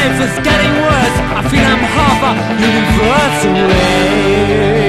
life is getting worse. I feel I'm half a universe away.